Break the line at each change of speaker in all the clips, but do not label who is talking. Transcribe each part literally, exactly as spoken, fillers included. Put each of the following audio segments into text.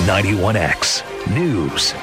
ninety-one X News.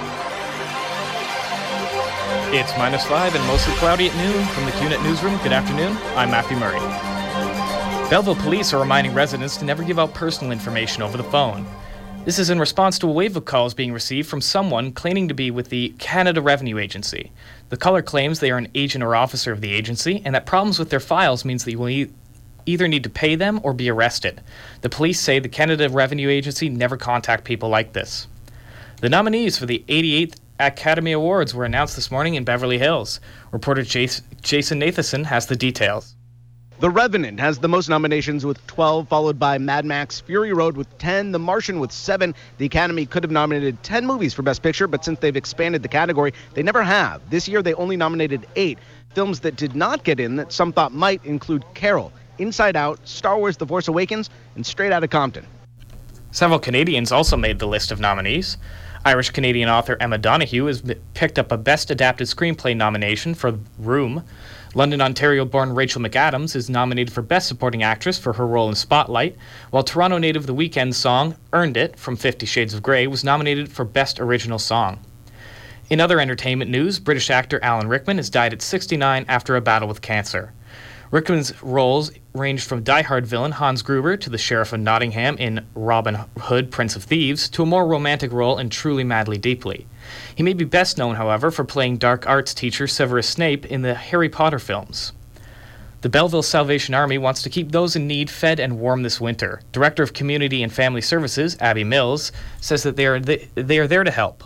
It's minus five and mostly cloudy at noon. From the Q Net Newsroom, good afternoon. I'm Matthew Murray. Belleville police are reminding residents to never give out personal information over the phone. This is in response to a wave of calls being received from someone claiming to be with the Canada Revenue Agency. The caller claims they are an agent or officer of the agency and that problems with their files means that you will e- either need to pay them or be arrested. The police say the Canada Revenue Agency never contact people like this. The nominees for the eighty-eighth Academy Awards were announced this morning in Beverly Hills. Reporter Jace, Jason Nathanson has the details.
The Revenant has the most nominations with twelve, followed by Mad Max Fury Road with ten, The Martian with seven. The Academy could have nominated ten movies for Best Picture, but since they've expanded the category, they never have. This year, they only nominated eight. Films that did not get in that some thought might include Carol, Inside Out, Star Wars The Force Awakens, and Straight Outta Compton.
Several Canadians also made the list of nominees. Irish-Canadian author Emma Donoghue has picked up a Best Adapted Screenplay nomination for Room. London, Ontario-born Rachel McAdams is nominated for Best Supporting Actress for her role in Spotlight, while Toronto native The Weeknd's song Earned It from Fifty Shades of Grey was nominated for Best Original Song. In other entertainment news, British actor Alan Rickman has died at sixty-nine after a battle with cancer. Rickman's roles ranged from die-hard villain Hans Gruber to the Sheriff of Nottingham in Robin Hood, Prince of Thieves, to a more romantic role in Truly Madly Deeply. He may be best known, however, for playing dark arts teacher Severus Snape in the Harry Potter films. The Belleville Salvation Army wants to keep those in need fed and warm this winter. Director of Community and Family Services, Abby Mills, says that they are, th- they are there to help.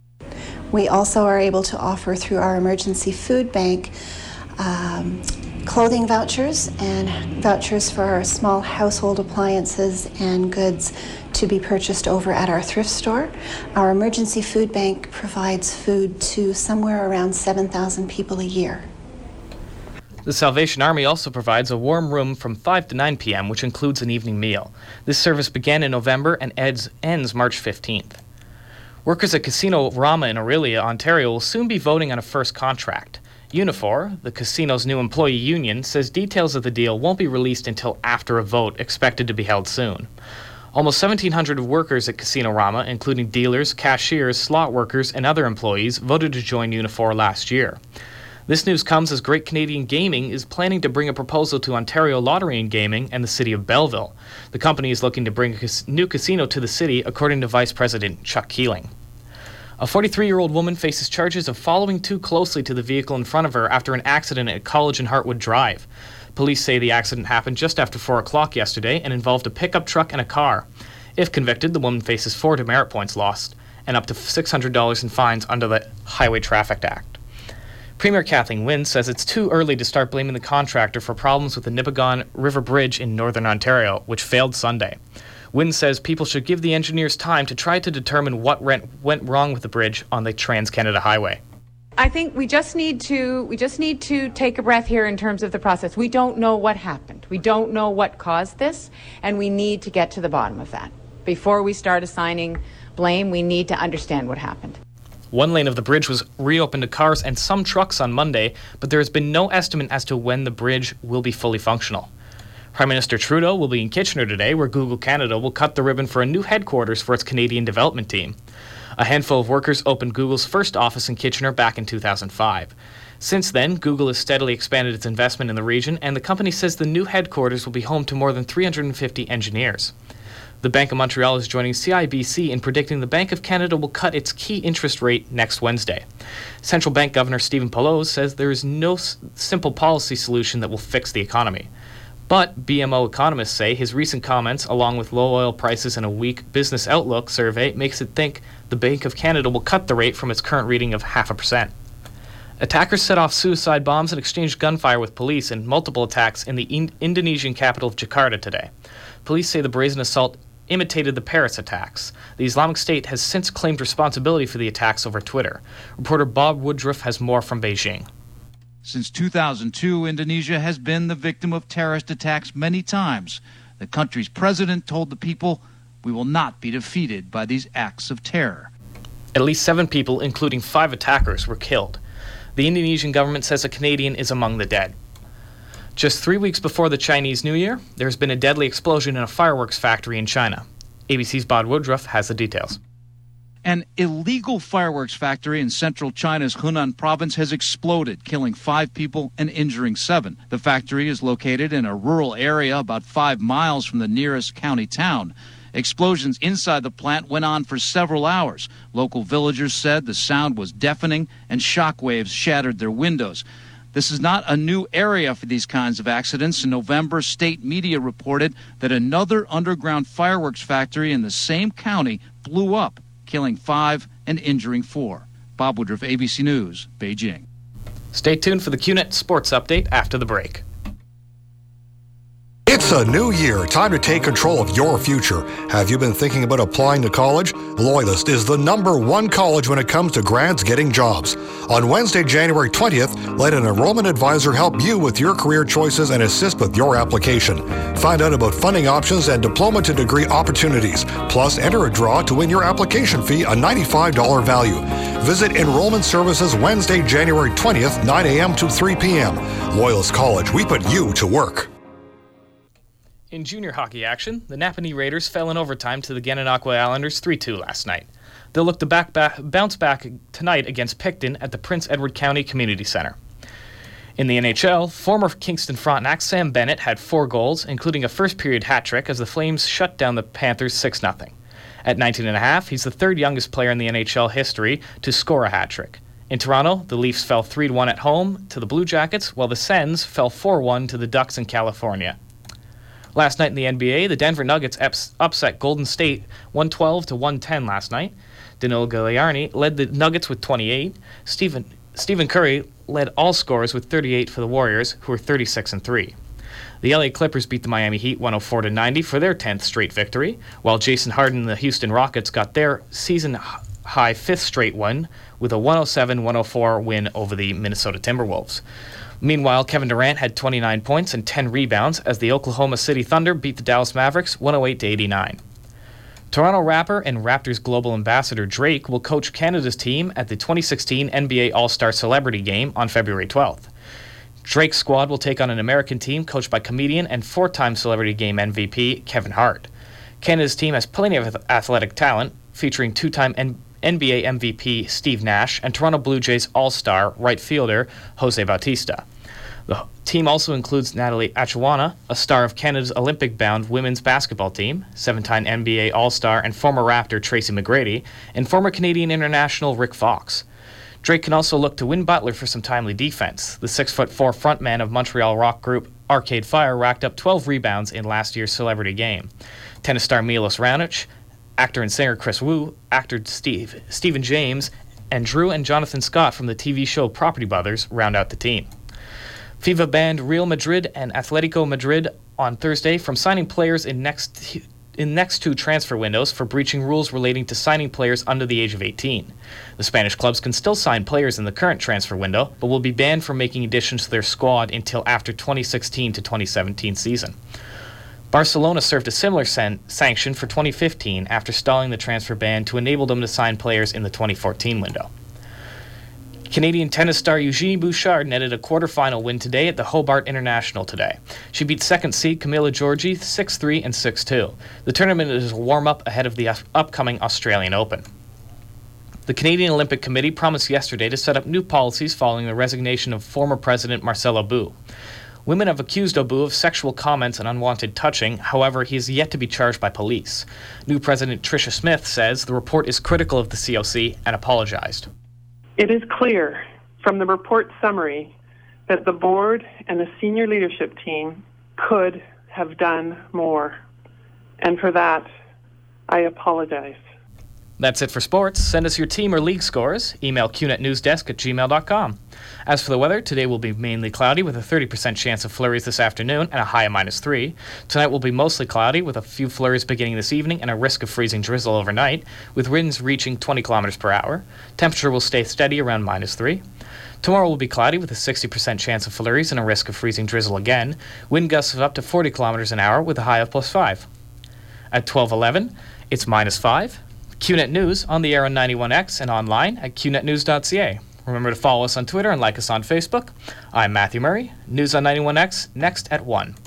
We also are able to offer through our emergency food bank um, clothing vouchers and vouchers for our small household appliances and goods to be purchased over at our thrift store. Our emergency food bank provides food to somewhere around seven thousand people a year.
The Salvation Army also provides a warm room from five to nine p.m., which includes an evening meal. This service began in November and ends, ends March fifteenth. Workers at Casino Rama in Orillia, Ontario will soon be voting on a first contract. Unifor, the casino's new employee union, says details of the deal won't be released until after a vote expected to be held soon. Almost seventeen hundred workers at Casino Rama, including dealers, cashiers, slot workers, and other employees, voted to join Unifor last year. This news comes as Great Canadian Gaming is planning to bring a proposal to Ontario Lottery and Gaming and the City of Belleville. The company is looking to bring a cas- new casino to the city, according to Vice President Chuck Keeling. A forty-three-year-old woman faces charges of following too closely to the vehicle in front of her after an accident at College and Hartwood Drive. Police say the accident happened just after four o'clock yesterday and involved a pickup truck and a car. If convicted, the woman faces four demerit points lost and up to six hundred dollars in fines under the Highway Traffic Act. Premier Kathleen Wynne says it's too early to start blaming the contractor for problems with the Nipigon River Bridge in northern Ontario, which failed Sunday. Wynne says people should give the engineers time to try to determine what went wrong with the bridge on the Trans-Canada Highway.
I think we just need to we just need to take a breath here in terms of the process. We don't know what happened. We don't know what caused this, and we need to get to the bottom of that. Before we start assigning blame, we need to understand what happened.
One lane of the bridge was reopened to cars and some trucks on Monday, but there has been no estimate as to when the bridge will be fully functional. Prime Minister Trudeau will be in Kitchener today, where Google Canada will cut the ribbon for a new headquarters for its Canadian development team. A handful of workers opened Google's first office in Kitchener back in two thousand five. Since then, Google has steadily expanded its investment in the region, and the company says the new headquarters will be home to more than three hundred fifty engineers. The Bank of Montreal is joining C I B C in predicting the Bank of Canada will cut its key interest rate next Wednesday. Central Bank Governor Stephen Poloz says there is no s- simple policy solution that will fix the economy. But B M O economists say his recent comments, along with low oil prices and a weak business outlook survey, makes it think the Bank of Canada will cut the rate from its current reading of half a percent. Attackers set off suicide bombs and exchanged gunfire with police in multiple attacks in the in- Indonesian capital of Jakarta today. Police say the brazen assault imitated the Paris attacks. The Islamic State has since claimed responsibility for the attacks over Twitter. Reporter Bob Woodruff has more from Beijing.
Since two thousand two, Indonesia has been the victim of terrorist attacks many times. The country's president told the people, "We will not be defeated by these acts of terror."
At least seven people, including five attackers, were killed. The Indonesian government says a Canadian is among the dead. Just three weeks before the Chinese New Year, there has been a deadly explosion in a fireworks factory in China. A B C's Bod Woodruff has the details.
An illegal fireworks factory in central China's Hunan province has exploded, killing five people and injuring seven. The factory is located in a rural area about five miles from the nearest county town. Explosions inside the plant went on for several hours. Local villagers said the sound was deafening and shockwaves shattered their windows. This is not a new area for these kinds of accidents. In November, state media reported that another underground fireworks factory in the same county blew up, killing five and injuring four. Bob Woodruff, A B C News, Beijing.
Stay tuned for the Q net Sports Update after the break.
It's a new year. Time to take control of your future. Have you been thinking about applying to college? Loyalist is the number one college when it comes to grads getting jobs. On Wednesday, January twentieth, let an enrollment advisor help you with your career choices and assist with your application. Find out about funding options and diploma to degree opportunities. Plus, enter a draw to win your application fee, a ninety-five dollars value. Visit Enrollment Services Wednesday, January twentieth, nine a.m. to three p.m. Loyalist College, we put you to work.
In junior hockey action, the Napanee Raiders fell in overtime to the Gananoque Islanders three two last night. They'll look to back back, bounce back tonight against Picton at the Prince Edward County Community Center. In the N H L, former Kingston Frontenac Sam Bennett had four goals, including a first-period hat trick as the Flames shut down the Panthers six nothing. At nineteen and a half, he's the third youngest player in the N H L history to score a hat trick. In Toronto, the Leafs fell three to one at home to the Blue Jackets, while the Sens fell four one to the Ducks in California. Last night in the N B A, the Denver Nuggets ups- upset Golden State one twelve to one ten last night. Danilo Gallinari led the Nuggets with twenty-eight. Stephen Stephen Curry led all scorers with thirty-eight for the Warriors, who were thirty-six and three. The L A Clippers beat the Miami Heat one oh four to ninety for their tenth straight victory, while Jason Harden and the Houston Rockets got their season-high fifth straight win with a one oh seven one oh four win over the Minnesota Timberwolves. Meanwhile, Kevin Durant had twenty-nine points and ten rebounds as the Oklahoma City Thunder beat the Dallas Mavericks one oh eight to eighty-nine. Toronto rapper and Raptors global ambassador Drake will coach Canada's team at the twenty sixteen N B A All-Star Celebrity Game on February twelfth. Drake's squad will take on an American team coached by comedian and four-time Celebrity Game M V P Kevin Hart. Canada's team has plenty of athletic talent, featuring two-time N- N B A M V P Steve Nash and Toronto Blue Jays All-Star right fielder Jose Bautista. The team also includes Natalie Achuana, a star of Canada's Olympic-bound women's basketball team, seven-time N B A All-Star and former Raptor Tracy McGrady, and former Canadian international Rick Fox. Drake can also look to Win Butler for some timely defense. The six foot four frontman of Montreal rock group Arcade Fire racked up twelve rebounds in last year's Celebrity Game. Tennis star Milos Raonic, actor and singer Chris Wu, actor Steve, Stephen James, and Drew and Jonathan Scott from the T V show Property Brothers round out the team. FIFA banned Real Madrid and Atletico Madrid on Thursday from signing players in next in next two transfer windows for breaching rules relating to signing players under the age of eighteen. The Spanish clubs can still sign players in the current transfer window, but will be banned from making additions to their squad until after twenty sixteen to twenty seventeen season. Barcelona served a similar san- sanction for twenty fifteen after stalling the transfer ban to enable them to sign players in the twenty fourteen window. Canadian tennis star Eugenie Bouchard netted a quarterfinal win today at the Hobart International today. She beat second seed Camila Giorgi six three and six two. The tournament is a warm-up ahead of the upcoming Australian Open. The Canadian Olympic Committee promised yesterday to set up new policies following the resignation of former President Marcel Aubut. Women have accused Aubut of sexual comments and unwanted touching. However, he is yet to be charged by police. New President Tricia Smith says the report is critical of the C O C and apologized.
It is clear from the report summary that the board and the senior leadership team could have done more. And for that, I apologize.
That's it for sports. Send us your team or league scores. Email q net newsdesk at gmail dot com. As for the weather, today will be mainly cloudy with a thirty percent chance of flurries this afternoon and a high of minus three. Tonight will be mostly cloudy with a few flurries beginning this evening and a risk of freezing drizzle overnight, with winds reaching twenty kilometers per hour. Temperature will stay steady around minus three. Tomorrow will be cloudy with a sixty percent chance of flurries and a risk of freezing drizzle again. Wind gusts of up to forty kilometers an hour with a high of plus five. At twelve eleven, it's minus five. Q net News on the air on ninety-one X and online at q net news dot c a. Remember to follow us on Twitter and like us on Facebook. I'm Matthew Murray. News on ninety-one X next at one.